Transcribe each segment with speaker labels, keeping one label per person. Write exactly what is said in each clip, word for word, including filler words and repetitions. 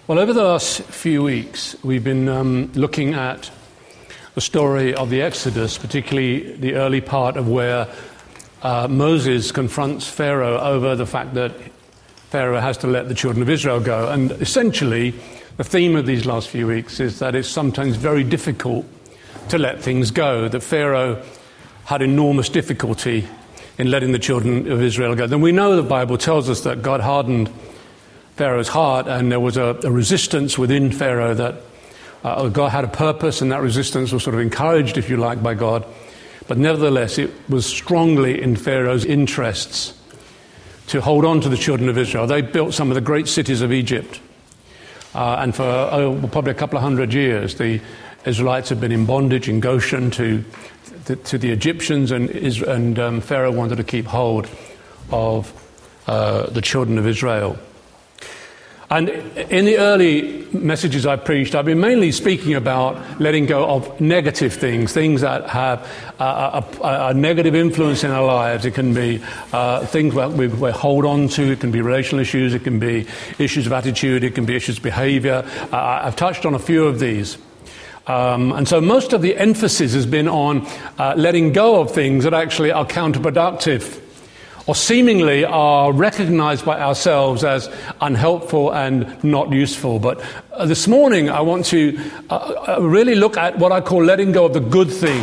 Speaker 1: Well, over the last few weeks, we've been um, looking at the story of the Exodus, particularly the early part of where uh, Moses confronts Pharaoh over the fact that Pharaoh has to let the children of Israel go. And essentially, the theme of these last few weeks is that it's sometimes very difficult to let things go, that Pharaoh had enormous difficulty in letting the children of Israel go. Then we know the Bible tells us that God hardened Pharaoh's heart, and there was a, a resistance within Pharaoh that uh, God had a purpose, and that resistance was sort of encouraged, if you like, by God. But nevertheless, it was strongly in Pharaoh's interests to hold on to the children of Israel. They built some of the great cities of Egypt, uh, and for oh, probably a couple of hundred years, the Israelites had been in bondage in Goshen to to, to the Egyptians, and, and um, Pharaoh wanted to keep hold of uh, the children of Israel. And in the early messages I preached, I've been mainly speaking about letting go of negative things, things that have a, a, a negative influence in our lives. It can be uh, things that we, we hold on to. It can be relational issues. It can be issues of attitude. It can be issues of behavior. Uh, I've touched on a few of these. Um, and so most of the emphasis has been on uh, letting go of things that actually are counterproductive, or seemingly are recognized by ourselves as unhelpful and not useful. But uh, this morning I want to uh, uh, really look at what I call letting go of the good thing.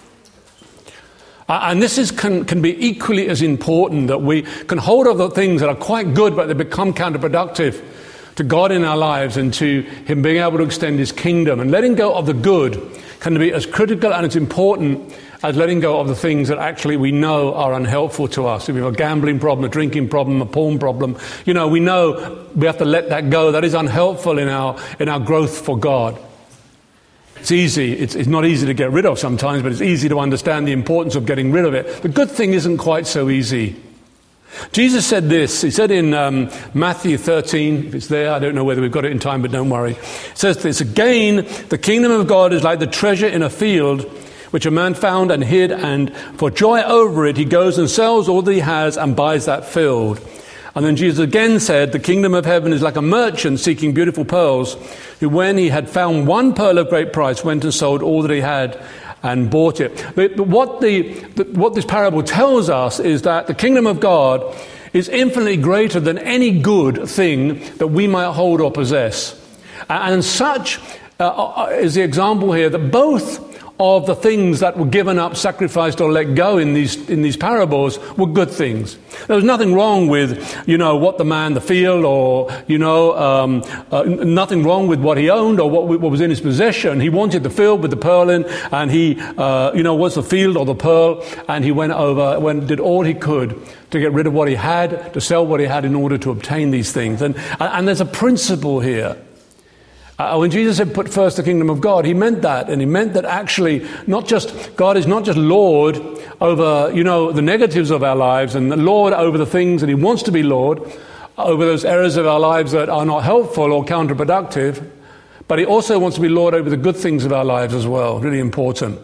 Speaker 1: Uh, and this is can, can be equally as important, that we can hold on to things that are quite good but they become counterproductive to God in our lives and to Him being able to extend His kingdom. And letting go of the good can be as critical and as important as letting go of the things that actually we know are unhelpful to us. If we have a gambling problem, a drinking problem, a porn problem, you know, we know we have to let that go. That is unhelpful in our in our growth for God. It's easy. It's, it's not easy to get rid of sometimes, but it's easy to understand the importance of getting rid of it. The good thing isn't quite so easy. Jesus said this. He said in um, Matthew thirteen, if it's there, I don't know whether we've got it in time, but don't worry. It says this: again, the kingdom of God is like the treasure in a field, which a man found and hid, and for joy over it he goes and sells all that he has and buys that field. And then Jesus again said, the kingdom of heaven is like a merchant seeking beautiful pearls, who when he had found one pearl of great price went and sold all that he had and bought it. But, but what, the, the, what this parable tells us is that the kingdom of God is infinitely greater than any good thing that we might hold or possess. And such uh, is the example here that both of the things that were given up, sacrificed, or let go in these in these parables were good things. There was nothing wrong with, you know, what the man, the field, or, you know, um, uh, nothing wrong with what he owned or what, what was in his possession. He wanted the field with the pearl in, and he, uh, you know, was the field or the pearl, and he went over, went, did all he could to get rid of what he had, to sell what he had in order to obtain these things. And, and there's a principle here. Uh, when Jesus said, put first the kingdom of God, he meant that. And he meant that actually not just, God is not just Lord over, you know, the negatives of our lives, and the Lord over the things that he wants to be Lord, over those areas of our lives that are not helpful or counterproductive, but he also wants to be Lord over the good things of our lives as well. Really important.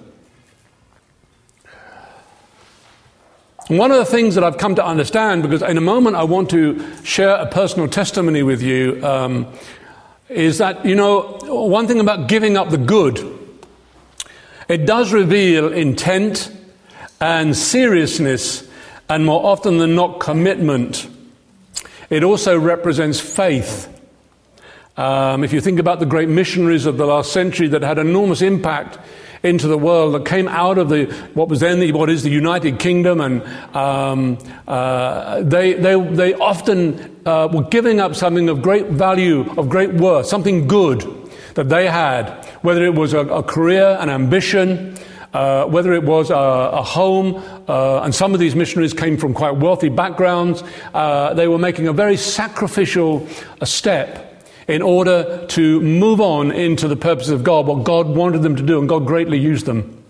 Speaker 1: And one of the things that I've come to understand, because in a moment I want to share a personal testimony with you, um, is that, you know, one thing about giving up the good, it does reveal intent and seriousness, and more often than not, commitment. It also represents faith. Um, if you think about the great missionaries of the last century that had enormous impact into the world, that came out of the what was then the, what is the United Kingdom, and um, uh, they they they often uh, were giving up something of great value, of great worth, something good that they had, whether it was a, a career, an ambition, uh, whether it was a, a home, uh, and some of these missionaries came from quite wealthy backgrounds. Uh, they were making a very sacrificial a step in order to move on into the purpose of God, what God wanted them to do, and God greatly used them.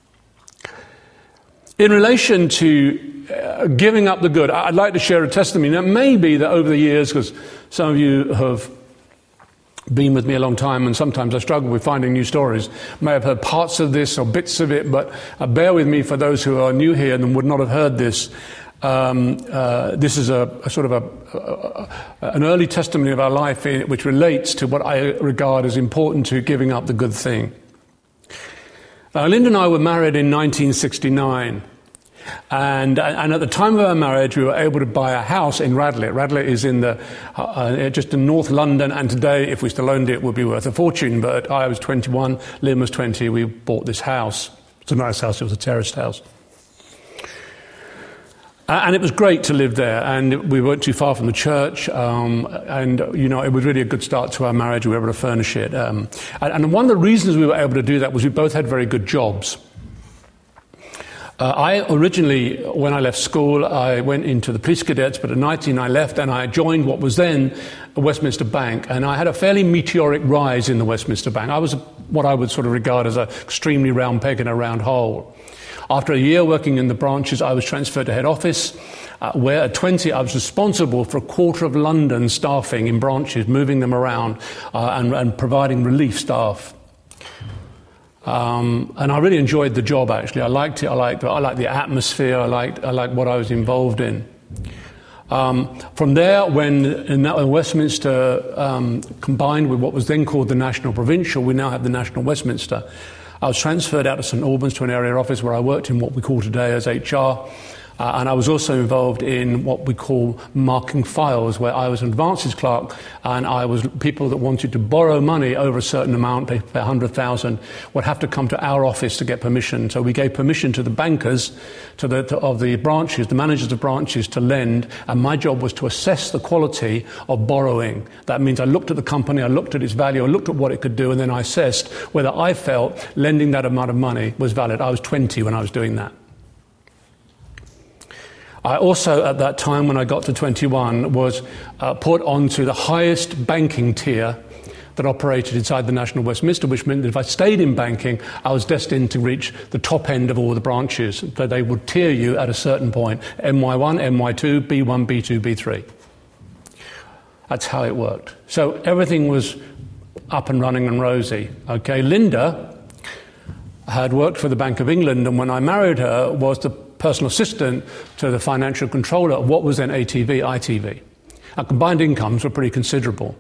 Speaker 1: In relation to uh, giving up the good, I'd like to share a testimony. Now, it may be that over the years, because some of you have been with me a long time, and sometimes I struggle with finding new stories, may have heard parts of this or bits of it, but uh, bear with me for those who are new here and would not have heard this. Um, uh, this is a, a sort of a, a, a, an early testimony of our life in, which relates to what I regard as important to giving up the good thing. Uh, Linda and I were married in nineteen sixty-nine. And, and at the time of our marriage, we were able to buy a house in Radlett. Radlett is in the uh, uh, just in North London, and today, if we still owned it, it would be worth a fortune. But I was twenty-one, Lynn was twenty, we bought this house. It's a nice house, it was a terraced house. Uh, and it was great to live there, and we weren't too far from the church, um, and, you know, it was really a good start to our marriage. We were able to furnish it. Um, and, and one of the reasons we were able to do that was we both had very good jobs. Uh, I originally, when I left school, I went into the police cadets, but at nineteen I left and I joined what was then Westminster Bank, and I had a fairly meteoric rise in the Westminster Bank. I was what I would sort of regard as an extremely round peg in a round hole. After a year working in the branches, I was transferred to head office, uh, where at twenty I was responsible for a quarter of London staffing in branches, moving them around uh, and, and providing relief staff. Um, and I really enjoyed the job, actually. I liked it. I liked, I liked the atmosphere. I liked, I liked what I was involved in. Um, from there, when in Westminster um, combined with what was then called the National Provincial, we now have the National Westminster. I was transferred out to St Albans to an area office where I worked in what we call today as H R. Uh, and I was also involved in what we call marking files, where I was an advances clerk, and I was people that wanted to borrow money over a certain amount, they pay one hundred thousand, would have to come to our office to get permission. So we gave permission to the bankers to the, to, of the branches, the managers of branches, to lend, and my job was to assess the quality of borrowing. That means I looked at the company, I looked at its value, I looked at what it could do, and then I assessed whether I felt lending that amount of money was valid. I was twenty when I was doing that. I also, at that time, when I got to twenty-one, was uh, put onto the highest banking tier that operated inside the National Westminster, which meant that if I stayed in banking, I was destined to reach the top end of all the branches. So they would tier you at a certain point, M Y one, M Y two, B one, B two, B three. That's how it worked. So everything was up and running and rosy. Okay, Linda had worked for the Bank of England, and when I married her, was the personal assistant to the financial controller of what was then A T V, I T V. Our combined incomes were pretty considerable.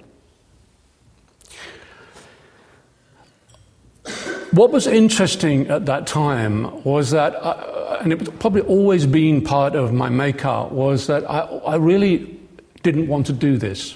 Speaker 1: What was interesting at that time was that, I, and it's probably always been part of my makeup, was that I, I really didn't want to do this.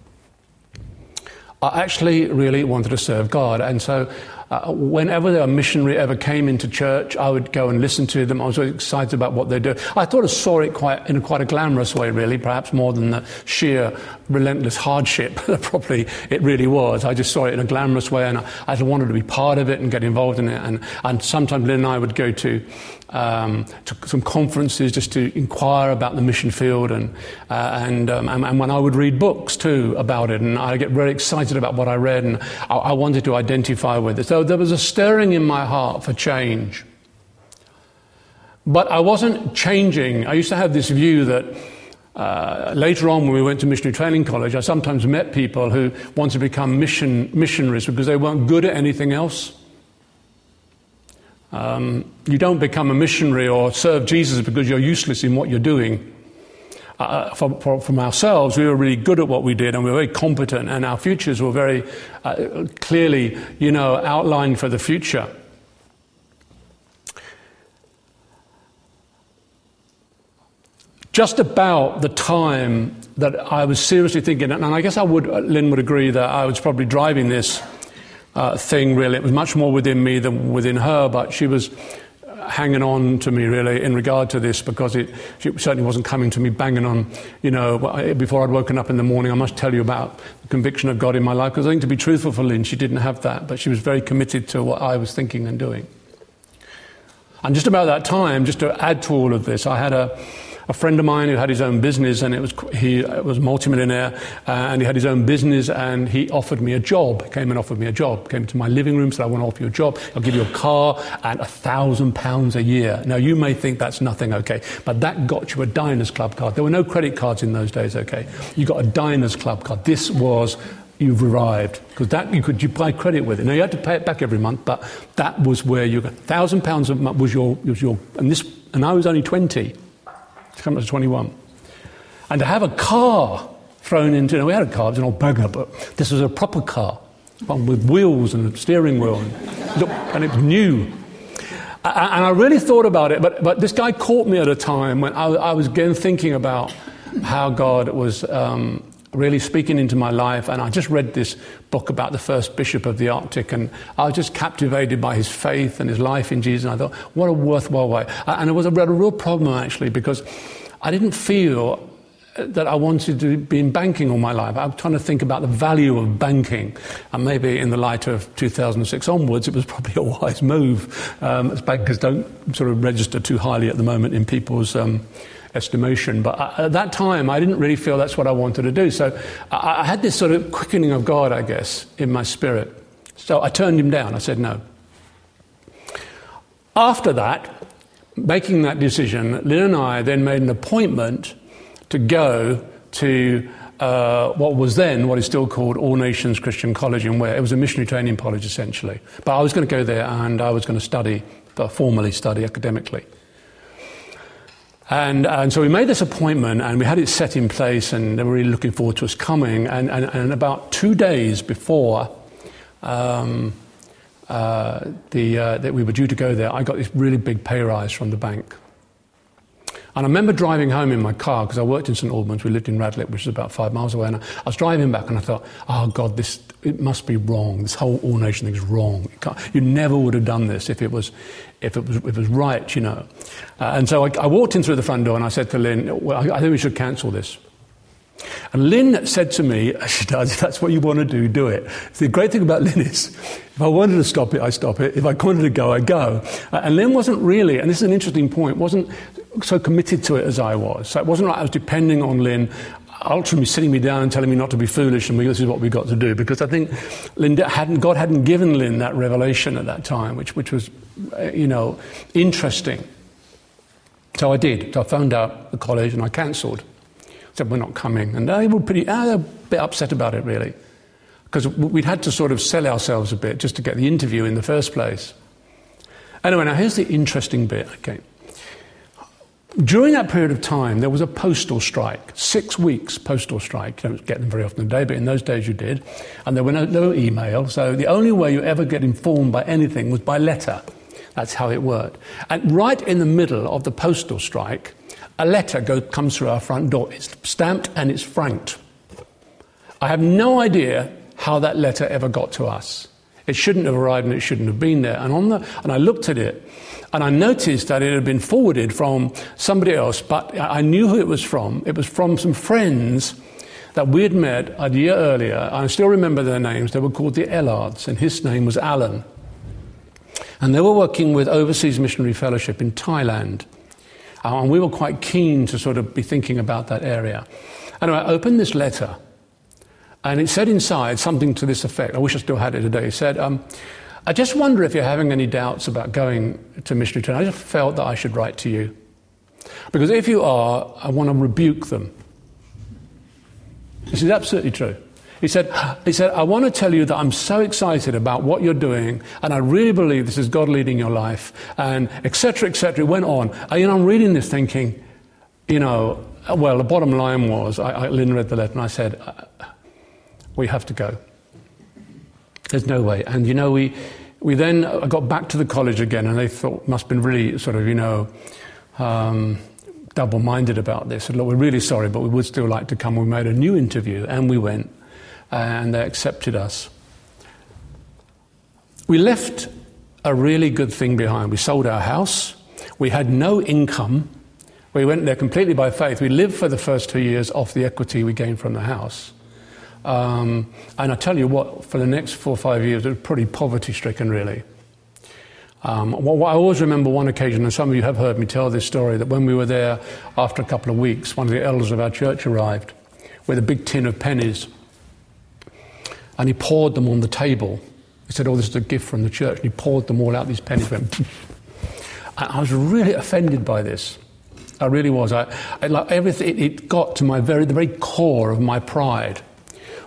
Speaker 1: I actually really wanted to serve God, and so Uh, whenever a missionary ever came into church, I would go and listen to them. I was very excited about what they do. I thought I saw it quite in a quite a glamorous way, really, perhaps more than the sheer relentless hardship that probably it really was. I just saw it in a glamorous way, and I, I just wanted to be part of it and get involved in it. And, and sometimes Lynn and I would go to, um, to some conferences just to inquire about the mission field, and uh, and, um, and and when I would read books too about it, and I get very excited about what I read, and I, I wanted to identify with it. So there was a stirring in my heart for change. But I wasn't changing. I used to have this view that uh, later on when we went to missionary training college, I sometimes met people who wanted to become mission missionaries because they weren't good at anything else. Um, you don't become a missionary or serve Jesus because you're useless in what you're doing. Uh, for, for, from ourselves, we were really good at what we did, and we were very competent, and our futures were very uh, clearly, you know, outlined for the future. Just about the time that I was seriously thinking, and I guess I would, Lynn would agree that I was probably driving this uh, thing, really. It was much more within me than within her, but she was hanging on to me, really, in regard to this, because it, it certainly wasn't coming to me banging on, you know, before I'd woken up in the morning. I must tell you about the conviction of God in my life, because I think, to be truthful for Lynn, she didn't have that, but she was very committed to what I was thinking and doing. And just about that time, just to add to all of this, I had a A friend of mine who had his own business, and it was he was a multimillionaire, uh, and he had his own business, and he offered me a job. He came and offered me a job. Came to my living room, said, "I want to offer you a job. I'll give you a car and a thousand pounds a year." Now, you may think that's nothing, okay, but that got you a Diners Club card. There were no credit cards in those days, okay. You got a Diners Club card. This was, you've arrived, because that you could you buy credit with it. Now, you had to pay it back every month, but that was where you got thousand pounds a month was your was your, and this, and I was only twenty. come up to twenty-one. And to have a car thrown into, you know, we had a car, it was an old bugger, but this was a proper car, one with wheels and a steering wheel, and, look, and it was new. And I really thought about it, but, but this guy caught me at a time when I, I was again thinking about how God was um, really speaking into my life, and I just read this book about the first bishop of the Arctic, and I was just captivated by his faith and his life in Jesus, and I thought, what a worthwhile way. And it was a, a real problem, actually, because I didn't feel that I wanted to be in banking all my life. I was trying to think about the value of banking, and maybe in the light of two thousand six onwards, it was probably a wise move, um, as bankers don't sort of register too highly at the moment in people's um, estimation. But I, at that time, I didn't really feel that's what I wanted to do. So I, I had this sort of quickening of God, I guess, in my spirit. So I turned him down. I said no. After that, making that decision, Lynn and I then made an appointment to go to uh, what was then, what is still called All Nations Christian College in Ware. It was a missionary training college, essentially. But I was going to go there, and I was going to study, uh, formally study academically. And, and so we made this appointment, and we had it set in place, and they were really looking forward to us coming. And, and, and about two days before um, uh, the, uh, that we were due to go there, I got this really big pay rise from the bank. And I remember driving home in my car, because I worked in St Albans, we lived in Radlett, which is about five miles away, and I, I was driving back and I thought, oh God, this, it must be wrong. This whole All Nation thing is wrong. You, can't, you never would have done this if it was, if it was, if it was right, you know. Uh, and so I, I walked in through the front door and I said to Lynn, well, I, I think we should cancel this. And Lynn said to me, as she does, if that's what you want to do, do it. The great thing about Lynn is, if I wanted to stop it, I stop it. If I wanted to go, I go. Uh, and Lynn wasn't really, and this is an interesting point, wasn't so committed to it as I was. So it wasn't like I was depending on Lynn ultimately sitting me down and telling me not to be foolish and this is what we've got to do. Because I think Lynn hadn't, God hadn't given Lynn that revelation at that time, which, which was, uh, you know, interesting. So I did. So I phoned out the college and I cancelled. Said, we're not coming. And they were pretty, uh, they were a bit upset about it, really. Because we'd had to sort of sell ourselves a bit just to get the interview in the first place. Anyway, now here's the interesting bit, okay. During that period of time, there was a postal strike, six weeks postal strike. You don't get them very often today, but in those days you did. And there were no, no email, so the only way you ever get informed by anything was by letter. That's how it worked. And right in the middle of the postal strike, a letter goes, comes through our front door. It's stamped and it's franked. I have no idea how that letter ever got to us. It shouldn't have arrived and it shouldn't have been there. And on the and I looked at it and I noticed that it had been forwarded from somebody else, but I knew who it was from. It was from some friends that we had met a year earlier. I still remember their names. They were called the Ellards, and his name was Alan. And they were working with Overseas Missionary Fellowship in Thailand. Uh, and we were quite keen to sort of be thinking about that area. Anyway, I opened this letter, and it said inside something to this effect. I wish I still had it today. It said, um, I just wonder if you're having any doubts about going to missionary training. I just felt that I should write to you. Because if you are, I want to rebuke them. This is absolutely true. He said, he said, I want to tell you that I'm so excited about what you're doing, and I really believe this is God leading your life, and et cetera, et cetera. It went on. And, you know, I'm reading this thinking, you know, well, the bottom line was, I, I, Lynn read the letter, and I said, we have to go. There's no way. And, you know, we we then got back to the college again, and they thought, must have been really sort of, you know, um, double-minded about this. Said, look, we're really sorry, but we would still like to come. We made a new interview, and we went. And they accepted us. We left a really good thing behind. We sold our house. We had no income. We went there completely by faith. We lived for the first two years off the equity we gained from the house. Um, and I tell you what, for the next four or five years, it was pretty poverty-stricken, really. Um, well, I always remember one occasion, and some of you have heard me tell this story, that when we were there after a couple of weeks, one of the elders of our church arrived with a big tin of pennies. And he poured them on the table. He said, oh, this is a gift from the church. And he poured them all out, these pennies went. And I was really offended by this. I really was. I, I like everything. It got to my very, the very core of my pride.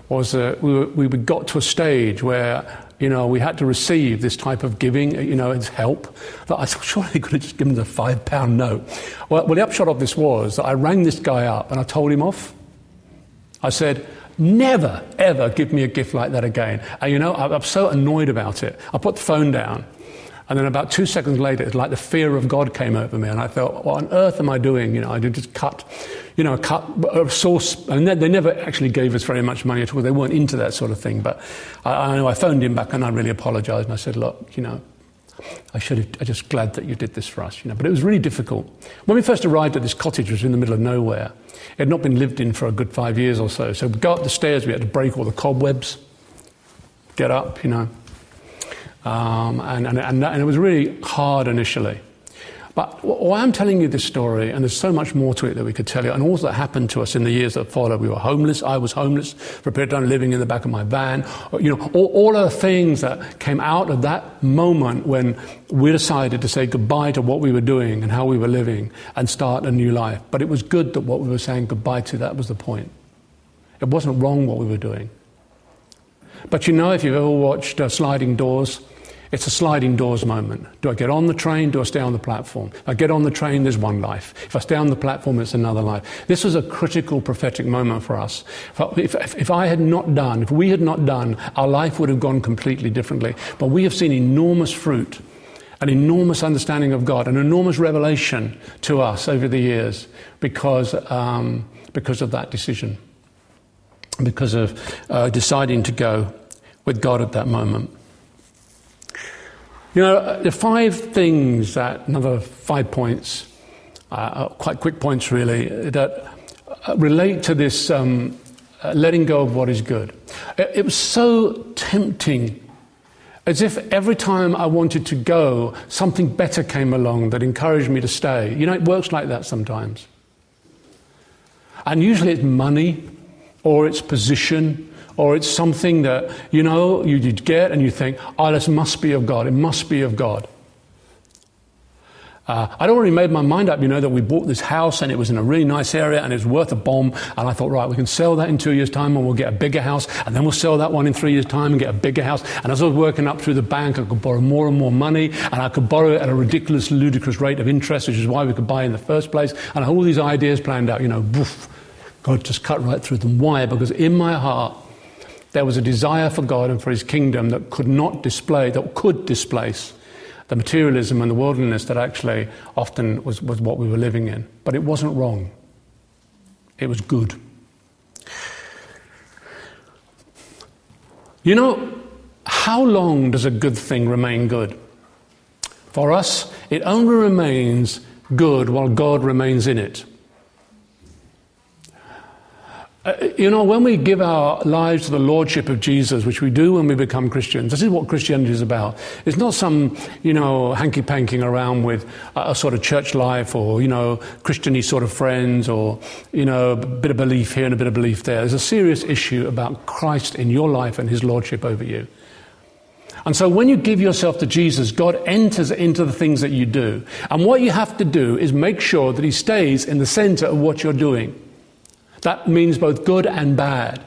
Speaker 1: was uh, we, were, we got to a stage where, you know, we had to receive this type of giving, you know, as help. That I thought, surely he could have just given the five pound note. Well, well, the upshot of this was that I rang this guy up and I told him off. I said, never, ever give me a gift like that again. And, you know, I, I'm so annoyed about it. I put the phone down. And then about two seconds later, it's like the fear of God came over me. And I thought, what on earth am I doing? You know, I did just cut, you know, cut a source. And they never actually gave us very much money at all. They weren't into that sort of thing. But I, I know I phoned him back and I really apologized. And I said, look, you know, I should have, I'm just glad that you did this for us, you know. But it was really difficult. When we first arrived at this cottage, it was in the middle of nowhere. It had not been lived in for a good five years or so. So we go up the stairs, we had to break all the cobwebs, get up, you know. Um, and, and, and, and it was really hard initially. But why I'm telling you this story, and there's so much more to it that we could tell you, and all that happened to us in the years that followed. We were homeless. I was homeless for a period of time, living in the back of my van. You know, all, all of the things that came out of that moment when we decided to say goodbye to what we were doing and how we were living and start a new life. But it was good that what we were saying goodbye to, that was the point. It wasn't wrong what we were doing. But you know, if you've ever watched uh, Sliding Doors, it's a sliding doors moment. Do I get on the train? Do I stay on the platform? If I get on the train, there's one life. If I stay on the platform, it's another life. This was a critical prophetic moment for us. If, if, if I had not done, if we had not done, our life would have gone completely differently. But we have seen enormous fruit, an enormous understanding of God, an enormous revelation to us over the years because, um, because of that decision, because of uh, deciding to go with God at that moment. You know, the five things that, another five points, uh, quite quick points really, that relate to this um, uh, letting go of what is good. It, it was so tempting, as if every time I wanted to go, something better came along that encouraged me to stay. You know, it works like that sometimes. And usually it's money, or it's position, or it's something that, you know, you get and you think, oh, this must be of God. It must be of God. Uh, I'd already made my mind up, you know, that we bought this house and it was in a really nice area and it was worth a bomb. And I thought, right, we can sell that in two years' time and we'll get a bigger house. And then we'll sell that one in three years' time and get a bigger house. And as I was working up through the bank, I could borrow more and more money. And I could borrow it at a ridiculous, ludicrous rate of interest, which is why we could buy in the first place. And I had all these ideas planned out, you know, woof, God just cut right through them. Why? Because in my heart, there was a desire for God and for his kingdom that could not display, that could displace the materialism and the worldliness that actually often was, was what we were living in. But it wasn't wrong. It was good. You know, how long does a good thing remain good? For us, it only remains good while God remains in it. Uh, you know, when we give our lives to the Lordship of Jesus, which we do when we become Christians, this is what Christianity is about. It's not some, you know, hanky-panking around with a, a sort of church life or, you know, Christian-y sort of friends or, you know, a bit of belief here and a bit of belief there. There's a serious issue about Christ in your life and his Lordship over you. And so when you give yourself to Jesus, God enters into the things that you do. And what you have to do is make sure that he stays in the center of what you're doing. That means both good and bad.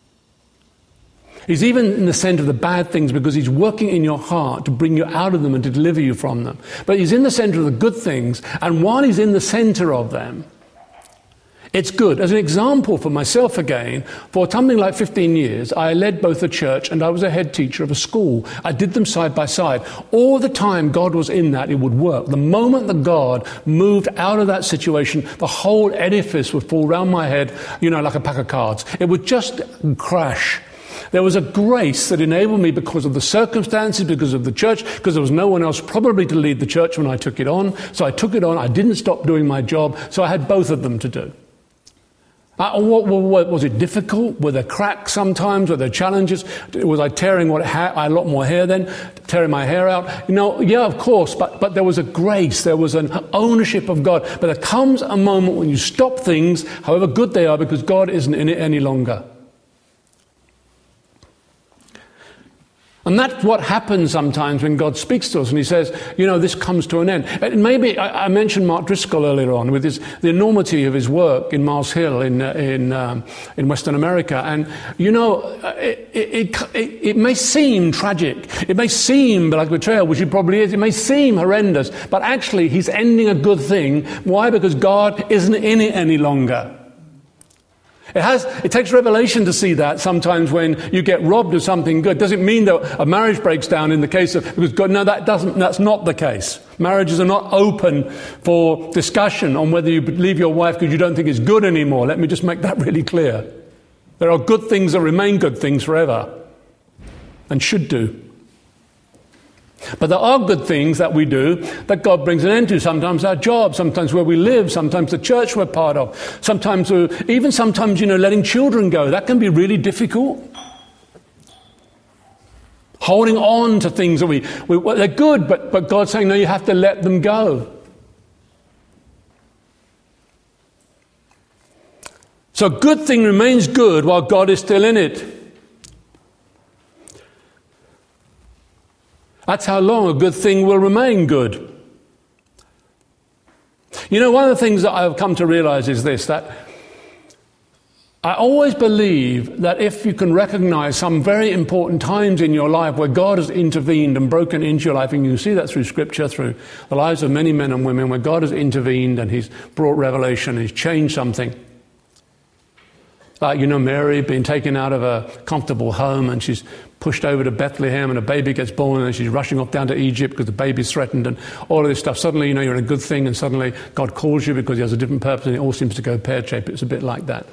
Speaker 1: He's even in the center of the bad things because he's working in your heart to bring you out of them and to deliver you from them. But he's in the center of the good things, and while he's in the center of them, it's good. As an example for myself again, for something like fifteen years, I led both a church and I was a head teacher of a school. I did them side by side. All the time God was in that, it would work. The moment that God moved out of that situation, the whole edifice would fall round my head, you know, like a pack of cards. It would just crash. There was a grace that enabled me because of the circumstances, because of the church, because there was no one else probably to lead the church when I took it on. So I took it on. I didn't stop doing my job. So I had both of them to do. Uh, what, what, was it difficult? Were there cracks sometimes? Were there challenges? Was I tearing what hair? I had a lot more hair then, tearing my hair out. You know, yeah, of course, but, but there was a grace. There was an ownership of God. But there comes a moment when you stop things, however good they are, because God isn't in it any longer. And that's what happens sometimes when God speaks to us and he says, you know, this comes to an end. And maybe, I, I mentioned Mark Driscoll earlier on with his, the enormity of his work in Mars Hill in, uh, in, um, in Western America. And, you know, it, it, it, it may seem tragic. It may seem like betrayal, which it probably is. It may seem horrendous. But actually, he's ending a good thing. Why? Because God isn't in it any longer. It has. It takes revelation to see that sometimes when you get robbed of something good. Does it mean that a marriage breaks down in the case of because God? No, that doesn't. That's not the case. Marriages are not open for discussion on whether you leave your wife because you don't think it's good anymore. Let me just make that really clear. There are good things that remain good things forever, and should do. But there are good things that we do that God brings an end to. Sometimes our job, sometimes where we live, sometimes the church we're part of, sometimes, uh, even sometimes, you know, letting children go. That can be really difficult. Holding on to things that we, we well, they're good, but, but God's saying, no, you have to let them go. So a good thing remains good while God is still in it. That's how long a good thing will remain good. You know, one of the things that I've come to realize is this, that I always believe that if you can recognize some very important times in your life where God has intervened and broken into your life, and you see that through Scripture, through the lives of many men and women, where God has intervened and He's brought revelation and He's changed something. Like, you know, Mary being taken out of a comfortable home and she's pushed over to Bethlehem and a baby gets born and she's rushing off down to Egypt because the baby's threatened and all of this stuff. Suddenly, you know, you're in a good thing and suddenly God calls you because He has a different purpose and it all seems to go pear-shaped. It's a bit like that.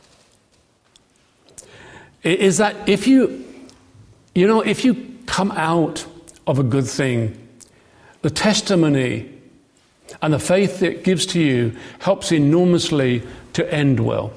Speaker 1: Is that if you, you know, if you come out of a good thing, the testimony and the faith it gives to you helps enormously to end well.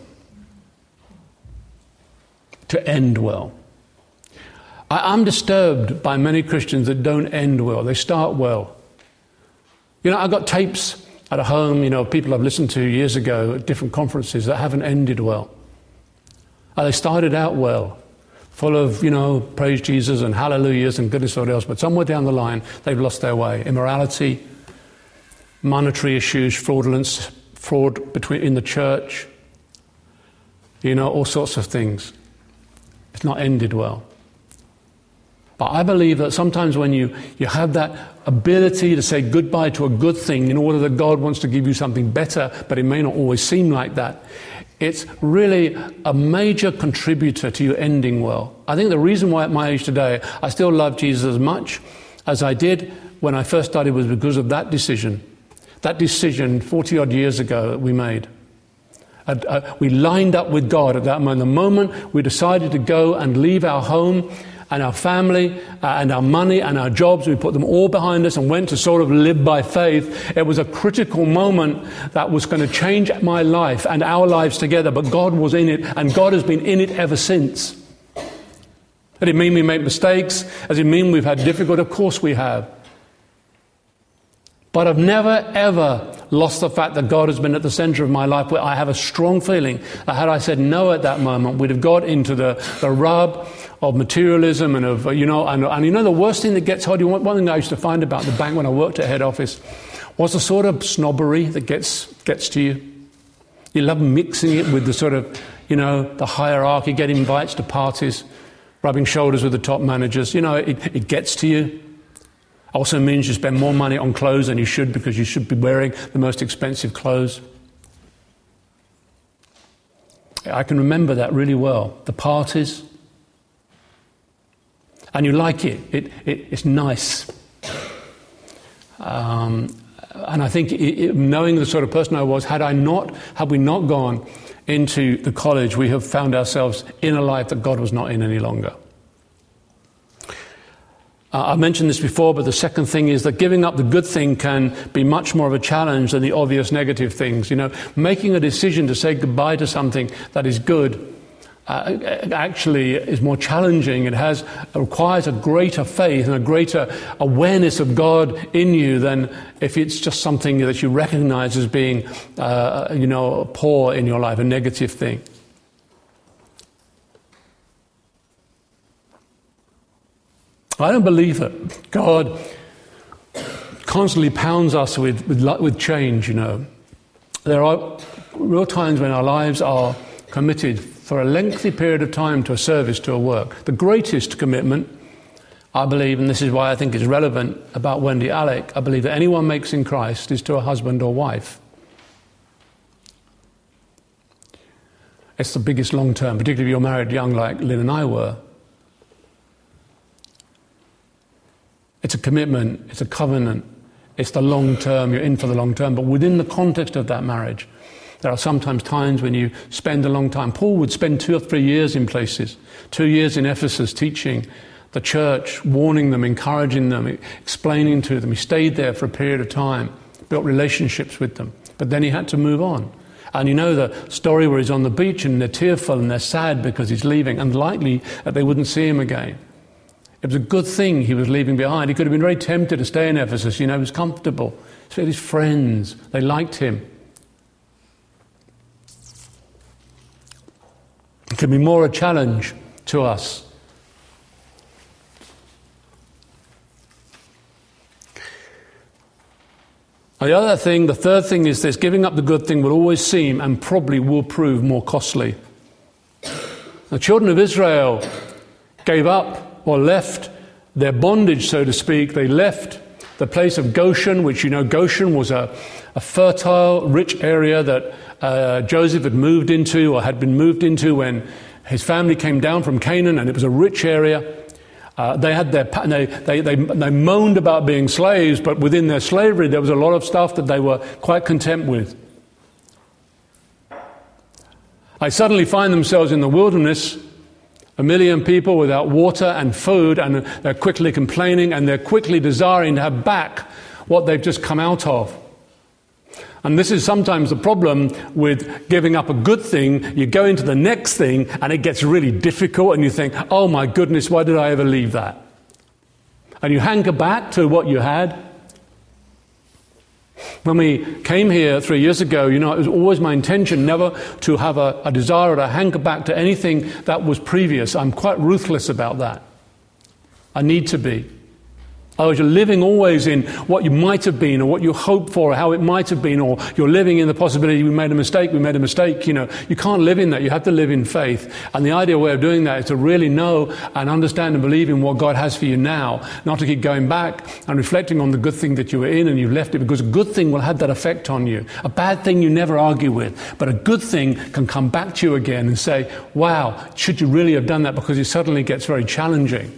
Speaker 1: To end well. I, I'm disturbed by many Christians that don't end well. They start well. You know, I've got tapes at home, you know, people I've listened to years ago at different conferences that haven't ended well. And they started out well, full of, you know, praise Jesus and hallelujahs and goodness or else, but somewhere down the line, they've lost their way. Immorality, monetary issues, fraudulence, fraud between in the church, you know, all sorts of things. It's not ended well. But I believe that sometimes when you, you have that ability to say goodbye to a good thing in order that God wants to give you something better, but it may not always seem like that, it's really a major contributor to you ending well. I think the reason why at my age today I still love Jesus as much as I did when I first started was because of that decision. That decision forty-odd years ago that we made. And, uh, we lined up with God at that moment. The moment we decided to go and leave our home and our family uh, and our money and our jobs, we put them all behind us and went to sort of live by faith. It was a critical moment that was going to change my life and our lives together, but God was in it, and God has been in it ever since. Does it mean we make mistakes? Does it mean we've had difficulty? Of course we have. But I've never, ever lost the fact that God has been at the center of my life, where I have a strong feeling that had I said no at that moment, we'd have got into the, the rub of materialism and of, you know, and, and you know the worst thing that gets hard, one, one thing I used to find about the bank when I worked at head office was the sort of snobbery that gets gets to you. You love mixing it with the sort of, you know, the hierarchy, get invites to parties, rubbing shoulders with the top managers. You know, it, it gets to you. Also means you spend more money on clothes than you should because you should be wearing the most expensive clothes. I can remember that really well. The parties. And you like it. It, it it's nice. Um, and I think it, it, knowing the sort of person I was, had I not, had we not gone into the college, we have found ourselves in a life that God was not in any longer. Uh, I've mentioned this before, but the second thing is that giving up the good thing can be much more of a challenge than the obvious negative things. You know, making a decision to say goodbye to something that is good uh, actually is more challenging. It has it requires a greater faith and a greater awareness of God in you than if it's just something that you recognize as being, uh, you know, poor in your life, a negative thing. I don't believe that God constantly pounds us with, with, with change, you know. There are real times when our lives are committed for a lengthy period of time to a service, to a work. The greatest commitment, I believe, and this is why I think it's relevant about Wendy Alec, I believe that anyone makes in Christ is to a husband or wife. It's the biggest long term, particularly if you're married young like Lynn and I were. It's a commitment, it's a covenant, it's the long term, you're in for the long term. But within the context of that marriage, there are sometimes times when you spend a long time. Paul would spend two or three years in places, two years in Ephesus teaching the church, warning them, encouraging them, explaining to them. He stayed there for a period of time, built relationships with them. But then he had to move on. And you know the story where he's on the beach and they're tearful and they're sad because he's leaving, and likely that they wouldn't see him again. It was a good thing he was leaving behind. He could have been very tempted to stay in Ephesus. You know, he was comfortable. He had his friends. They liked him. It can be more a challenge to us. The other thing, the third thing is this: giving up the good thing will always seem and probably will prove more costly. The children of Israel gave up or left their bondage, so to speak. They left the place of Goshen, which, you know, Goshen was a, a fertile, rich area that uh, Joseph had moved into or had been moved into when his family came down from Canaan, and it was a rich area. Uh, they had their they, they they they moaned about being slaves, but within their slavery there was a lot of stuff that they were quite content with. They suddenly find themselves in the wilderness, a million people without water and food, and they're quickly complaining and they're quickly desiring to have back what they've just come out of. And this is sometimes the problem with giving up a good thing. You go into the next thing and it gets really difficult and you think, oh my goodness, why did I ever leave that? And you hanker back to what you had. When we came here three years ago, you know, it was always my intention never to have a, a desire or to hanker back to anything that was previous. I'm quite ruthless about that. I need to be. Otherwise, you're living always in what you might have been or what you hope for or how it might have been, or you're living in the possibility we made a mistake, we made a mistake. You know, you can't live in that. You have to live in faith. And the ideal way of doing that is to really know and understand and believe in what God has for you now, not to keep going back and reflecting on the good thing that you were in and you've left it, because a good thing will have that effect on you. A bad thing you never argue with, but a good thing can come back to you again and say, wow, should you really have done that? Because it suddenly gets very challenging.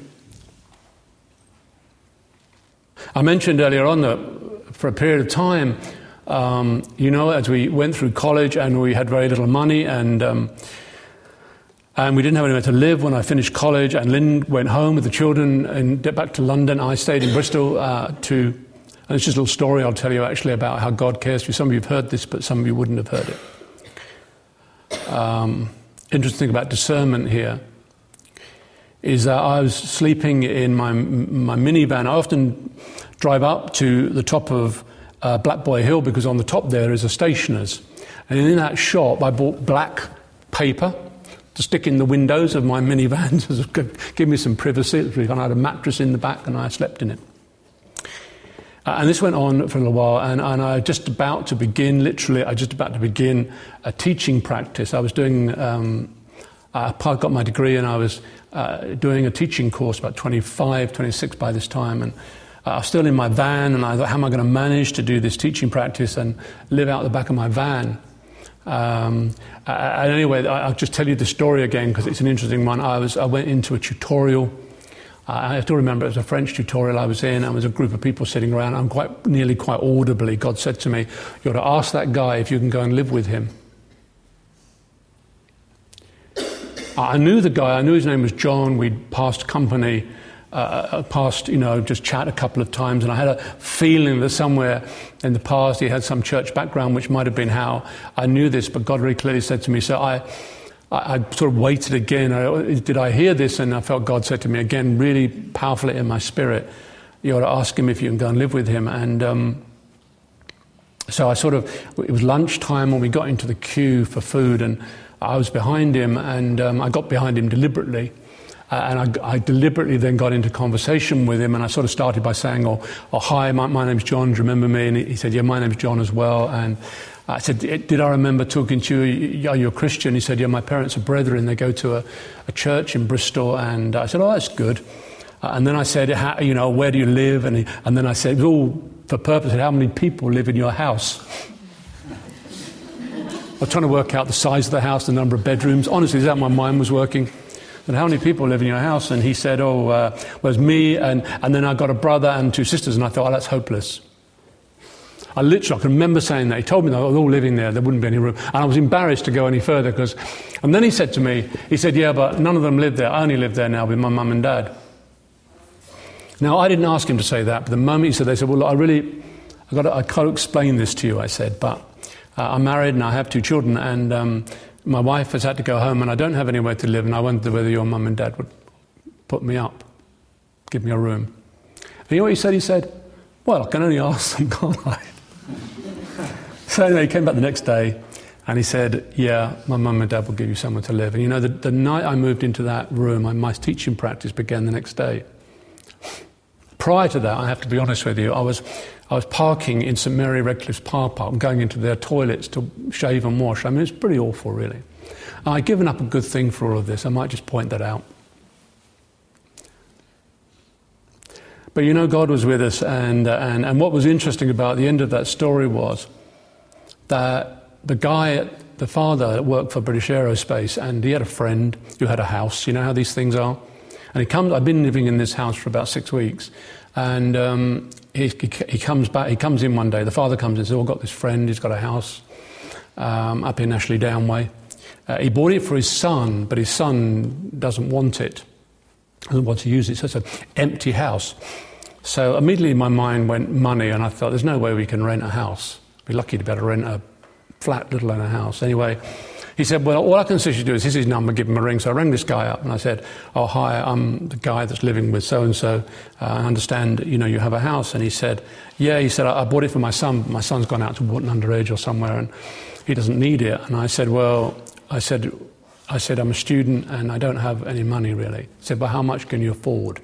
Speaker 1: I mentioned earlier on that for a period of time, um, you know, as we went through college and we had very little money and um, and we didn't have anywhere to live when I finished college, and Lynn went home with the children and back to London. I stayed in Bristol uh, to, and it's just a little story I'll tell you actually about how God cares for you. Some of you have heard this, but some of you wouldn't have heard it. Um, interesting thing about discernment here is that I was sleeping in my my minivan. I often drive up to the top of uh, Black Boy Hill because on the top there is a stationer's. And in that shop I bought black paper to stick in the windows of my minivan to give me some privacy. I had a mattress in the back and I slept in it. Uh, and this went on for a little while, and, and I was just about to begin, literally, I was just about to begin a teaching practice. I was doing... Um, I got my degree and I was uh, doing a teaching course, about twenty-five, twenty-six by this time, and uh, I was still in my van, and I thought, how am I going to manage to do this teaching practice and live out the back of my van? Um, uh, anyway, I'll just tell you the story again because it's an interesting one. I was I went into a tutorial. Uh, I still remember it was a French tutorial I was in, and there was a group of people sitting around, and quite nearly quite audibly, God said to me, you ought to ask that guy if you can go and live with him. I knew the guy, I knew his name was John. We'd passed company, uh, passed, you know, just chat a couple of times, and I had a feeling that somewhere in the past he had some church background, which might have been how I knew this, but God very clearly said to me, so I, I, I sort of waited again. I, did I hear this? And I felt God said to me again, really powerfully in my spirit, you ought to ask him if you can go and live with him. And um, so I sort of, it was lunchtime when we got into the queue for food, and I was behind him, and um, I got behind him deliberately, and I, I deliberately then got into conversation with him, and I sort of started by saying, oh, oh hi, my, my name's John, do you remember me? And he, he said, yeah, my name's John as well. And I said, did I remember talking to you? Are you a Christian? He said, yeah, my parents are brethren. They go to a, a church in Bristol. And I said, oh, that's good. Uh, and then I said, how, you know, where do you live? And, he, and then I said, it was all for purpose of how many people live in your house. I was trying to work out the size of the house, the number of bedrooms. Honestly, is that my mind was working? And how many people live in your house? And he said, oh, uh, well, it's me, and, and then I got a brother and two sisters. And I thought, oh, that's hopeless. I literally, I can remember saying that. He told me they were all living there. There wouldn't be any room. And I was embarrassed to go any further because... And then he said to me, he said, yeah, but none of them live there. I only live there now with my mum and dad. Now, I didn't ask him to say that, but the moment he said, they said, well, look, I really... I've got to, I can't explain this to you, I said, but uh, I'm married and I have two children, and... Um, my wife has had to go home and I don't have anywhere to live, and I wondered whether your mum and dad would put me up, give me a room. And you know what he said? He said, well, I can only ask them, can't I? So anyway, he came back the next day and he said, yeah, my mum and dad will give you somewhere to live. And you know, the, the night I moved into that room, I, my teaching practice began the next day. Prior to that, I have to be honest with you, I was I was parking in St Mary Redcliffe's car park and going into their toilets to shave and wash. I mean, it's pretty awful, really. And I'd given up a good thing for all of this. I might just point that out. But you know, God was with us, and, uh, and, and what was interesting about the end of that story was that the guy, the father, worked for British Aerospace, and he had a friend who had a house. You know how these things are? And he comes. I've been living in this house for about six weeks, and um, he, he, he comes back. He comes in one day. The father comes in and says, "Oh, I've got this friend. He's got a house um, up in Ashley Down Way. Uh, he bought it for his son, but his son doesn't want it. Doesn't want to use it. So it's an empty house." So immediately my mind went money, and I thought, "There's no way we can rent a house. Be lucky to be able to rent a flat, little in a house." Anyway. He said, well, all I can suggest you do is, this is his number, give him a ring. So I rang this guy up and I said, oh, hi, I'm the guy that's living with so-and-so. Uh, I understand, you know, you have a house. And he said, yeah, he said, I, I bought it for my son. My son's gone out to Wharton Underage or somewhere and he doesn't need it. And I said, well, I said, I said, I'm a student and I don't have any money really. He said, but how much can you afford?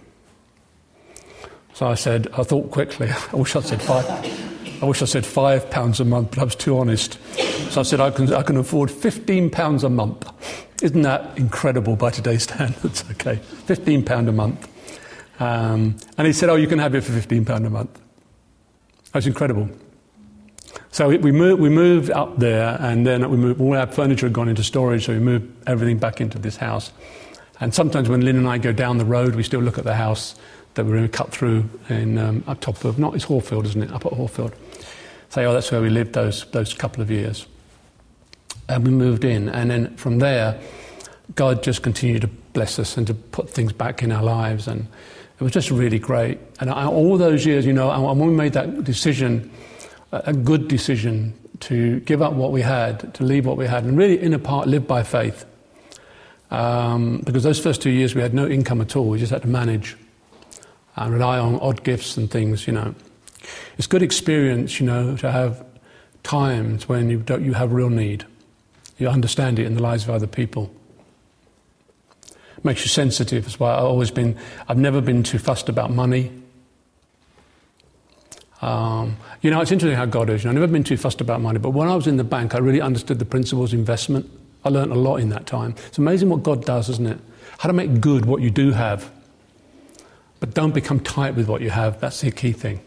Speaker 1: So I said, I thought quickly, I wish I'd said five. I wish I said five pounds a month, but I was too honest. So I said, I can, I can afford fifteen pounds a month. Isn't that incredible by today's standards? Okay, fifteen pounds a month. Um, and he said, oh, you can have it for fifteen pounds a month. That was incredible. So we moved, we moved up there, and then we moved, all our furniture had gone into storage, so we moved everything back into this house. And sometimes when Lynn and I go down the road, we still look at the house that we're going to cut through in um, up top of, not, it's Hawfield, isn't it? Up at Hawfield. Say, oh, that's where we lived those those couple of years. And we moved in, and then from there, God just continued to bless us and to put things back in our lives, and it was just really great. And I, all those years, you know, and when we made that decision, a good decision to give up what we had, to leave what we had, and really, in a part, live by faith. Um, because those first two years we had no income at all, we just had to manage and rely on odd gifts and things, you know. It's good experience, you know, to have times when you don't, you have real need. You understand it in the lives of other people. It makes you sensitive. That's why I've always been, I've never been too fussed about money. Um, you know, it's interesting how God is. You know, I've never been too fussed about money, but when I was in the bank, I really understood the principles of investment. I learned a lot in that time. It's amazing what God does, isn't it? How to make good what you do have. But don't become tight with what you have. That's the key thing.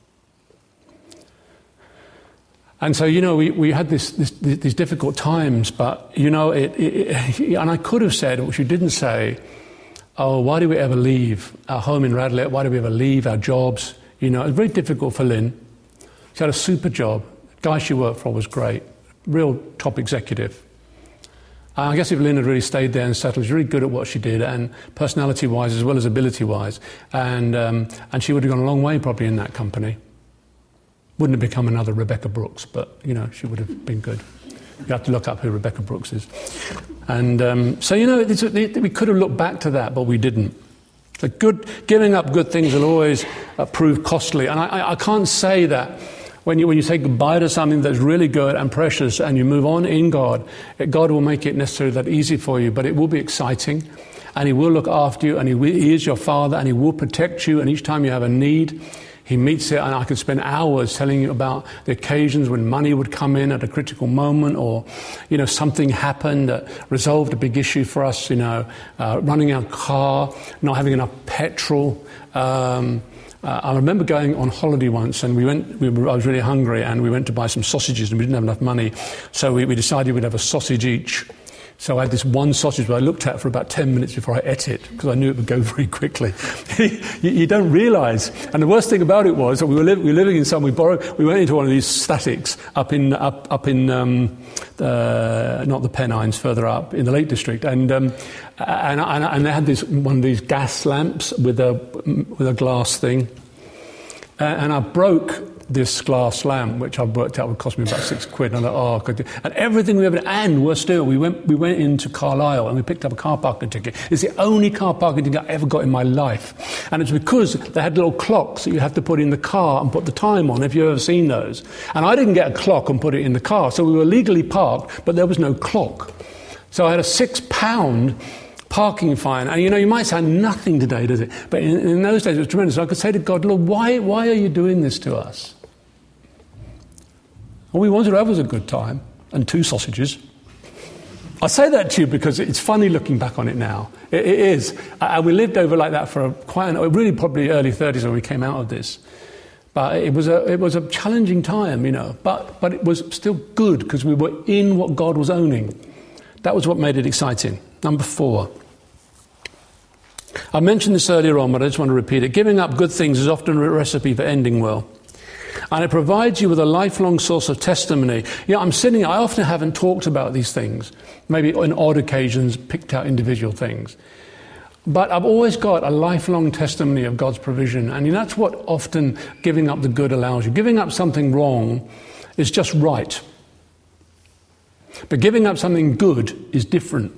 Speaker 1: And so, you know, we, we had this, this, these difficult times, but, you know, it, it, it, and I could have said, which you didn't say, oh, why did we ever leave our home in Radlett? Why did we ever leave our jobs? You know, it was very difficult for Lynn. She had a super job. The guy she worked for was great. Real top executive. I guess if Lynn had really stayed there and settled, she was really good at what she did, and personality-wise as well as ability-wise. And, um, and she would have gone a long way probably in that company. Wouldn't have become another Rebecca Brooks, but, you know, she would have been good. You have to look up who Rebecca Brooks is. And um, so, you know, it's, it, we could have looked back to that, but we didn't. So good, giving up good things will always uh, prove costly. And I, I can't say that when you, when you say goodbye to something that's really good and precious and you move on in God, God will make it necessarily that easy for you, but it will be exciting. and he will look after you, and he, he is your Father, and he will protect you, and each time you have a need, he meets it. And I could spend hours telling you about the occasions when money would come in at a critical moment, or, you know, something happened that resolved a big issue for us, you know, uh, running our car, not having enough petrol. Um, uh, I remember going on holiday once, and we went, we were, I was really hungry, and we went to buy some sausages, and we didn't have enough money, so we, we decided we'd have a sausage each. So I had this one sausage that I looked at for about ten minutes before I ate it, because I knew it would go very quickly. you, you don't realise. And the worst thing about it was that we were, li- we were living in some, we borrowed, we went into one of these statics up in, up, up in um, uh, not the Pennines, further up, in the Lake District. And, um, and, and, and they had this, one of these gas lamps with a, with a glass thing. Uh, and I broke this glass lamp, which I worked out would cost me about six quid. And I thought, oh, I could do. And everything we ever, and worse still, we went we went into Carlisle and we picked up a car parking ticket. It's the only car parking ticket I ever got in my life. And it's because they had little clocks that you have to put in the car and put the time on, if you've ever seen those. And I didn't get a clock and put it in the car, so we were legally parked, but there was no clock. So I had a six pound parking fine. And, you know, you might sound nothing today, does it? But in, in those days, it was tremendous. I could say to God, Lord, why, why are you doing this to us? All we wanted to have was a good time and two sausages. I say that to you because it's funny looking back on it now. It, it is. And we lived over like that for a, quite an, really probably early thirties when we came out of this. But it was a it was a challenging time, you know. But but it was still good because we were in what God was owning. That was what made it exciting. Number four. I mentioned this earlier on, but I just want to repeat it. Giving up good things is often a recipe for ending well. And it provides you with a lifelong source of testimony. Yeah, I'm sitting, I often haven't talked about these things, maybe on odd occasions, picked out individual things. But I've always got a lifelong testimony of God's provision. And you know, that's what often giving up the good allows you. Giving up something wrong is just right. But giving up something good is different.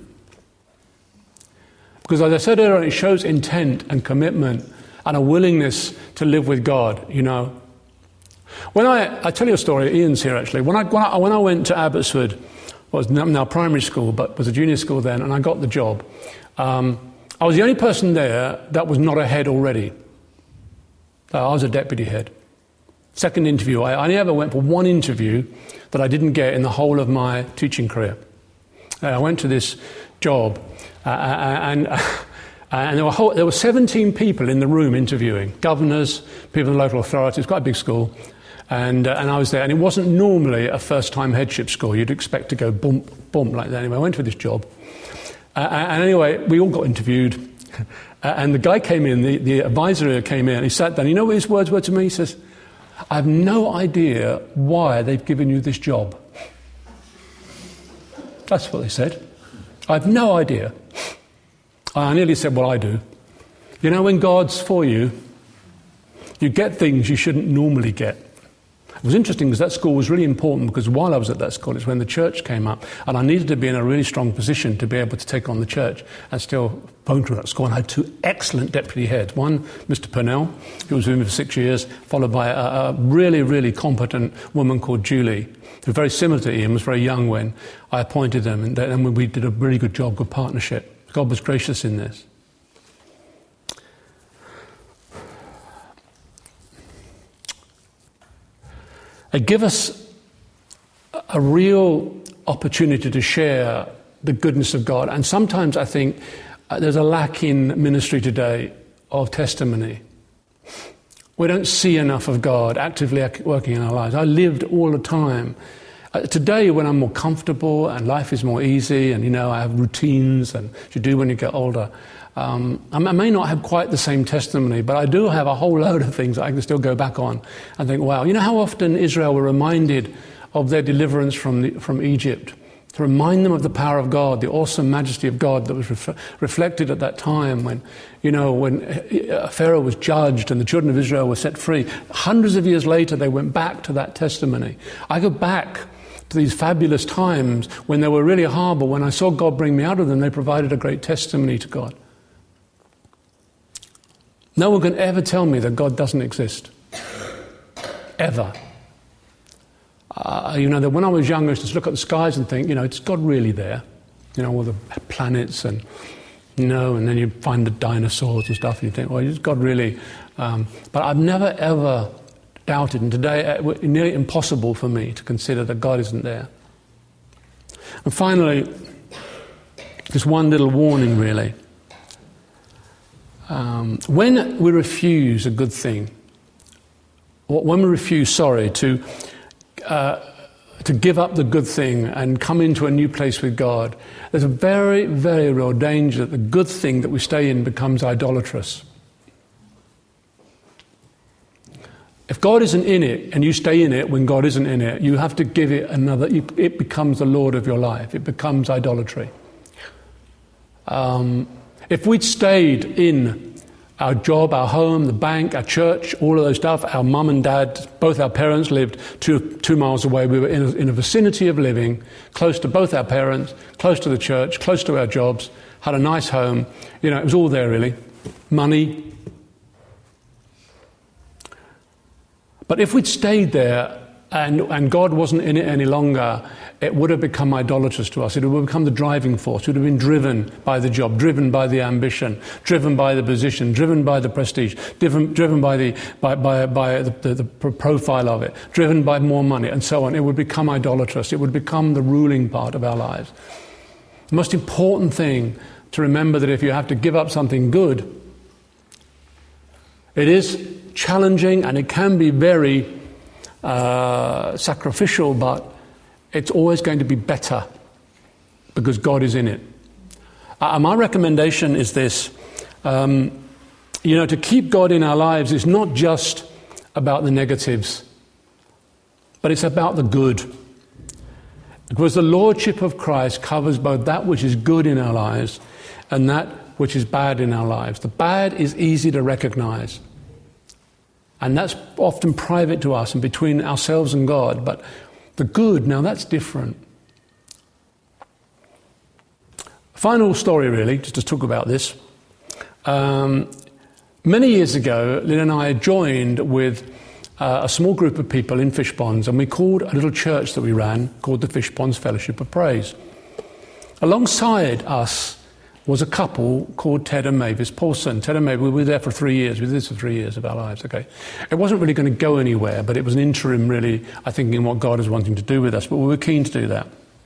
Speaker 1: Because as I said earlier, it shows intent and commitment and a willingness to live with God, you know. When I, I tell you a story, Ian's here actually. When I, when I, when I went to Abbotsford, well, it was now primary school, but was a junior school then, and I got the job, um, I was the only person there that was not a head already. Uh, I was a deputy head. Second interview, I, I never went for one interview that I didn't get in the whole of my teaching career. Uh, I went to this job, uh, and... Uh, And there were, whole, there were seventeen people in the room interviewing, governors, people in the local authorities. It was quite a big school. And, uh, and I was there. And it wasn't normally a first-time headship school. You'd expect to go bump, bump like that. Anyway, I went for this job. Uh, and anyway, we all got interviewed. Uh, and the guy came in, the, the advisor came in, and he sat down. You know what his words were to me? He says, I have no idea why they've given you this job. That's what they said. I have no idea. I nearly said what I do. You know, when God's for you, you get things you shouldn't normally get. It was interesting because that school was really important because while I was at that school, it's when the church came up and I needed to be in a really strong position to be able to take on the church and still phone through that school. And I had two excellent deputy heads. One, Mister Purnell, who was with me for six years, followed by a, a really, really competent woman called Julie, who was very similar to Ian, was very young when I appointed them. And then we did a really good job, good partnership. God was gracious in this. They give us a real opportunity to share the goodness of God. And sometimes I think uh, there's a lack in ministry today of testimony. We don't see enough of God actively working in our lives. I lived all the time. Uh, today, when I'm more comfortable and life is more easy and, you know, I have routines and you do when you get older, um, I may not have quite the same testimony, but I do have a whole load of things that I can still go back on and think, wow, you know how often Israel were reminded of their deliverance from, the, from Egypt, to remind them of the power of God, the awesome majesty of God that was ref- reflected at that time when, you know, when Pharaoh was judged and the children of Israel were set free. Hundreds of years later, they went back to that testimony. I go back to these fabulous times when they were really horrible. When I saw God bring me out of them, they provided a great testimony to God. No one can ever tell me that God doesn't exist. Ever. Uh, you know, that when I was younger, I used to look at the skies and think, you know, is God really there? You know, all the planets and You know, and then you find the dinosaurs and stuff, and you think, well, is God really? Um, but I've never, ever doubted, and today it's nearly impossible for me to consider that God isn't there. And finally, just one little warning, really. Um, when we refuse a good thing, or when we refuse, sorry, to uh, to give up the good thing and come into a new place with God, there's a very, very real danger that the good thing that we stay in becomes idolatrous. If God isn't in it and you stay in it when God isn't in it, you have to give it another, it becomes the Lord of your life. It becomes idolatry. Um, if we'd stayed in our job, our home, the bank, our church, all of those stuff, our mum and dad, both our parents lived two, two miles away. We were in a, in a vicinity of living, close to both our parents, close to the church, close to our jobs, had a nice home. You know, it was all there really. Money. But if we'd stayed there and, and God wasn't in it any longer, it would have become idolatrous to us. It would have become the driving force. It would have been driven by the job, driven by the ambition, driven by the position, driven by the prestige, driven, driven by, the, by, by, by the, the, the profile of it, driven by more money, and so on. It would become idolatrous. It would become the ruling part of our lives. The most important thing to remember that if you have to give up something good, it is challenging and it can be very uh, sacrificial, but it's always going to be better because God is in it. Uh, my recommendation is this. Um, you know, to keep God in our lives is not just about the negatives, but it's about the good. Because the Lordship of Christ covers both that which is good in our lives and that which is bad in our lives. The bad is easy to recognize. And that's often private to us and between ourselves and God. But the good, now that's different. Final story, really, just to talk about this. Um, many years ago, Lynn and I joined with uh, a small group of people in Fishponds, and we called a little church that we ran called the Fishponds Fellowship of Praise. Alongside us was a couple called Ted and Mavis Paulson. Ted and Mavis, we were there for three years. We did this for three years of our lives, okay. It wasn't really going to go anywhere, but it was an interim, really, I think, in what God is wanting to do with us. But we were keen to do that.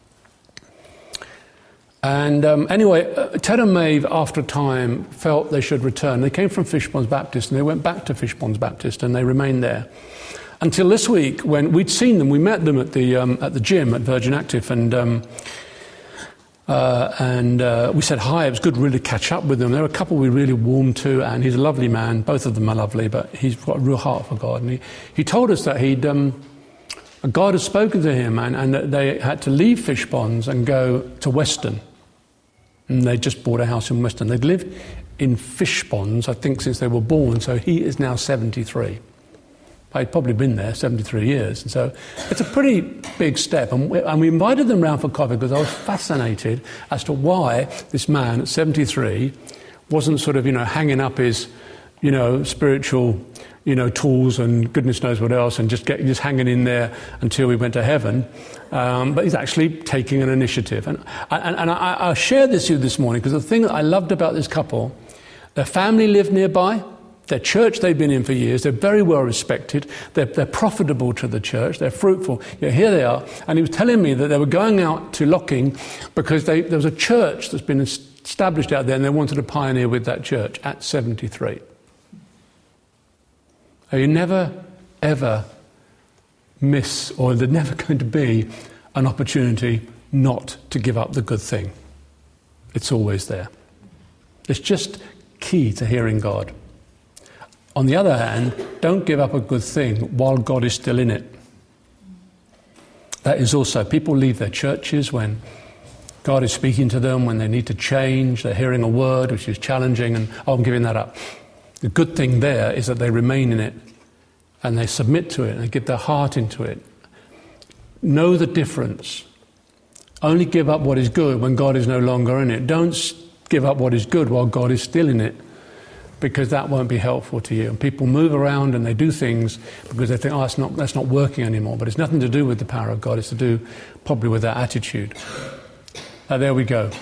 Speaker 1: And um, anyway, uh, Ted and Maeve, after a time, felt they should return. They came from Fishponds Baptist, and they went back to Fishponds Baptist, and they remained there. Until this week, when we'd seen them, we met them at the um, at the gym at Virgin Active, and... Um, Uh, and uh, we said hi. It was good really to catch up with them. There were a couple we really warmed to, and he's a lovely man. Both of them are lovely, but he's got a real heart for God. And he, he told us that he'd um, God had spoken to him, and, and that they had to leave Fishponds and go to Weston. And they just bought a house in Weston. They'd lived in Fishponds, I think, since they were born. So he is now seventy-three. I'd probably been there seventy-three years. And so it's a pretty big step. And we, and we invited them round for coffee because I was fascinated as to why this man at seventy-three wasn't sort of, you know, hanging up his, you know, spiritual, you know, tools and goodness knows what else and just get, just hanging in there until we went to heaven. Um, but he's actually taking an initiative. And, and, and I, I share this with you this morning because the thing that I loved about this couple, their family lived nearby. Their church they've been in for years, they're very well respected, they're, they're profitable to the church, they're fruitful. Yeah, here they are. And he was telling me that they were going out to Locking because they, there was a church that's been established out there and they wanted to pioneer with that church at seventy-three. Now, you never, ever miss, or there's never going to be an opportunity not to give up the good thing. It's always there. It's just key to hearing God. On the other hand, don't give up a good thing while God is still in it. That is also, people leave their churches when God is speaking to them, when they need to change, they're hearing a word which is challenging, and oh, I'm giving that up. The good thing there is that they remain in it, and they submit to it, and they give their heart into it. Know the difference. Only give up what is good when God is no longer in it. Don't give up what is good while God is still in it, because that won't be helpful to you. And people move around and they do things because they think, oh, that's not, that's not working anymore. But it's nothing to do with the power of God. It's to do probably with their attitude. Uh, there we go.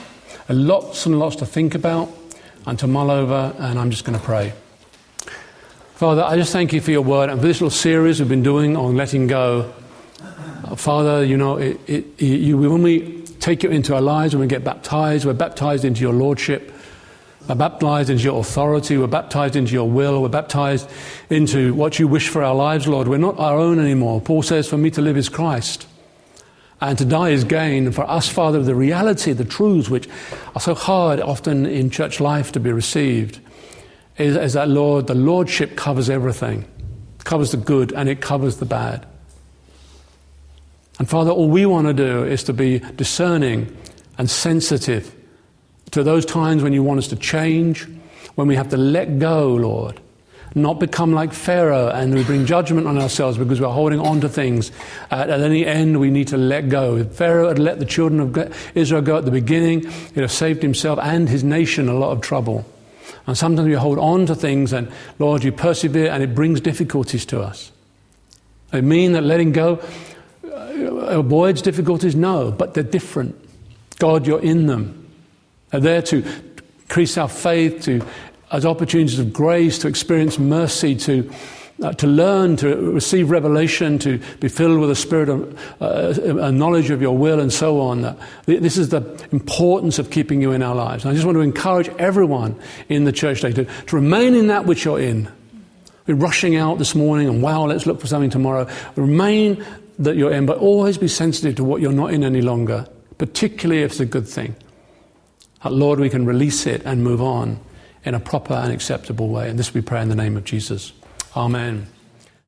Speaker 1: Lots and lots to think about and to mull over, and I'm just going to pray. Father, I just thank you for your word and for this little series we've been doing on letting go. Uh, Father, you know, it, it, you, when we take you into our lives, when we get baptized, we're baptized into your lordship. We're baptized into your authority. We're baptized into your will. We're baptized into what you wish for our lives, Lord. We're not our own anymore. Paul says, for me to live is Christ, and to die is gain. And for us, Father, the reality, the truths which are so hard often in church life to be received, is, is that, Lord, the Lordship covers everything. It covers the good and it covers the bad. And Father, all we want to do is to be discerning and sensitive to those times when you want us to change, when we have to let go, Lord, not become like Pharaoh and we bring judgment on ourselves because we're holding on to things. At, at any end, we need to let go. If Pharaoh had let the children of Israel go at the beginning, he'd have saved himself and his nation a lot of trouble. And sometimes we hold on to things and, Lord, you persevere and it brings difficulties to us. Does it mean that letting go avoids difficulties? No, but they're different. God, you're in them. They're there to increase our faith, to as opportunities of grace, to experience mercy, to uh, to learn, to receive revelation, to be filled with a spirit of uh, a knowledge of your will and so on. Uh, this is the importance of keeping you in our lives. And I just want to encourage everyone in the church today to, to remain in that which you're in. We're rushing out this morning and, wow, let's look for something tomorrow. Remain that you're in, but always be sensitive to what you're not in any longer, particularly if it's a good thing. Uh, Lord, we can release it and move on in a proper and acceptable way. And this we pray in the name of Jesus. Amen.